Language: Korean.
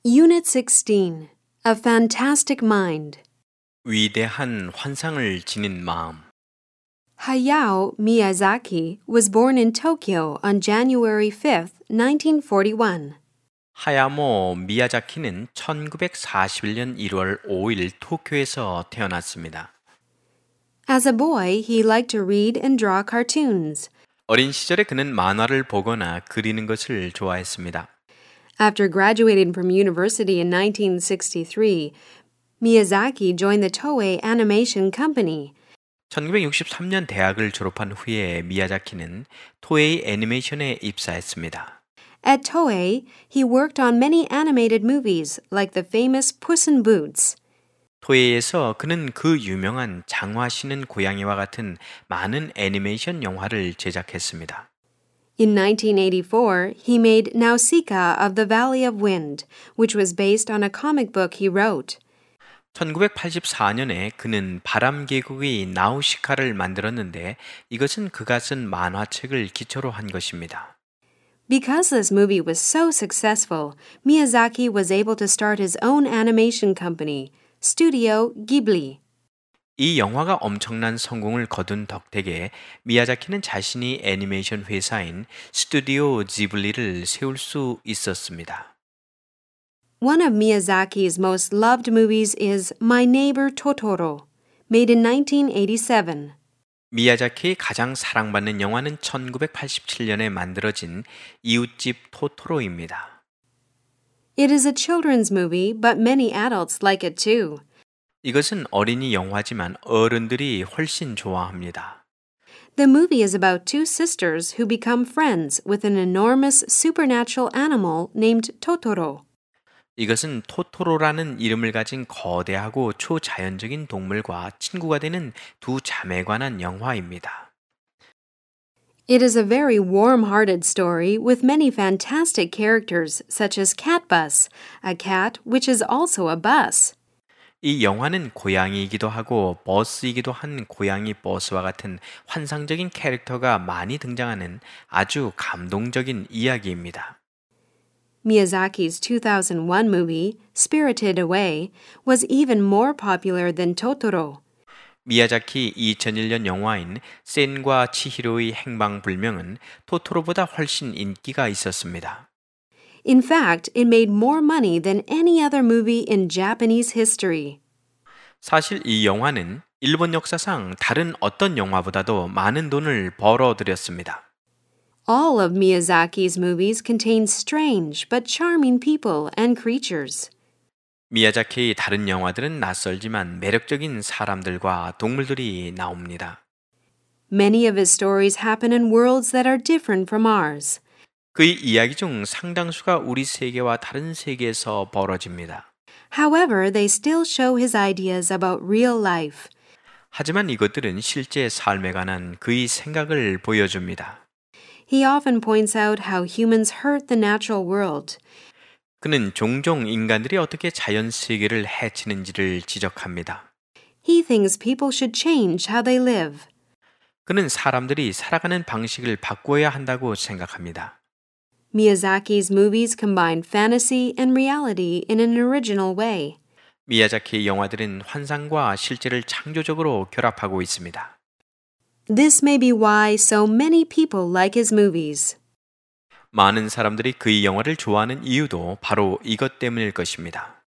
Unit 16. A Fantastic Mind. 위대한 환상을 지닌 마음. Hayao Miyazaki was born in Tokyo on January 5, 1941. 하야모 미야자키는 1941년 1월 5일 도쿄에서 태어났습니다. As a boy, he liked to read and draw cartoons. 어린 시절에 그는 만화를 보거나 그리는 것을 좋아했습니다. After graduating from university in 1963, Miyazaki joined the Toei Animation Company. 1963년 대학을 졸업한 후에 미야자키는 토에이 애니메이션에 입사했습니다. At Toei, he worked on many animated movies like the famous Puss in Boots. 토에이에서 그는 그 유명한 장화 신은 고양이와 같은 많은 애니메이션 영화를 제작했습니다. In 1984, he made Nausicaa of the Valley of Wind, which was based on a comic book he wrote. 1984년에 그는 바람계곡의 나우시카를 만들었는데 이것은 그가 쓴 만화책을 기초로 한 것입니다. Because this movie was so successful, Miyazaki was able to start his own animation company, Studio Ghibli. 이 영화가 엄청난 성공을 거둔 덕택에 미야자키는 자신이 애니메이션 회사인 스튜디오 지블리를 세울 수 있었습니다. One of Miyazaki's most loved movies is My Neighbor Totoro, made in 1987. 미야자키의 가장 사랑받는 영화는 1987년에 만들어진 이웃집 토토로입니다. It is a children's movie, but many adults like it too. 이것은 어린이 영화지만 어른들이 훨씬 좋아합니다. The movie is about two sisters who become friends with an enormous supernatural animal named Totoro. 이것은 토토로라는 이름을 가진 거대하고 초자연적인 동물과 친구가 되는 두 자매에 관한 영화입니다. It is a very warm-hearted story with many fantastic characters such as Catbus, a cat which is also a bus. 이 영화는 고양이이기도 하고 버스이기도 한 고양이 버스와 같은 환상적인 캐릭터가 많이 등장하는 아주 감동적인 이야기입니다. Miyazaki's 2001 movie, Spirited Away, was even more popular than Totoro. 미야자키 2001년 영화인 센과 치히로의 행방불명은 토토로보다 훨씬 인기가 있었습니다. In fact, it made more money than any other movie in Japanese history. 사실 이 영화는 일본 역사상 다른 어떤 영화보다도 많은 돈을 벌어들였습니다. All of Miyazaki's movies contain strange but charming people and creatures. 미야자키의 다른 영화들은 낯설지만 매력적인 사람들과 동물들이 나옵니다. Many of his stories happen in worlds that are different from ours. 그의 이야기 중 상당수가 우리 세계와 다른 세계에서 벌어집니다. However, they still show his ideas about real life. 하지만 이것들은 실제 삶에 관한 그의 생각을 보여줍니다. He often points out how humans hurt the natural world. 그는 종종 인간들이 어떻게 자연 세계를 해치는지를 지적합니다. He thinks people should change how they live. 그는 사람들이 살아가는 방식을 바꿔야 한다고 생각합니다. Miyazaki's movies combine fantasy and reality in an original way. 미야자키의 영화들은 환상과 실제를 창조적으로 결합하고 있습니다. This may be why so many people like his movies. 많은 사람들이 그의 영화를 좋아하는 이유도 바로 이것 때문일 것입니다.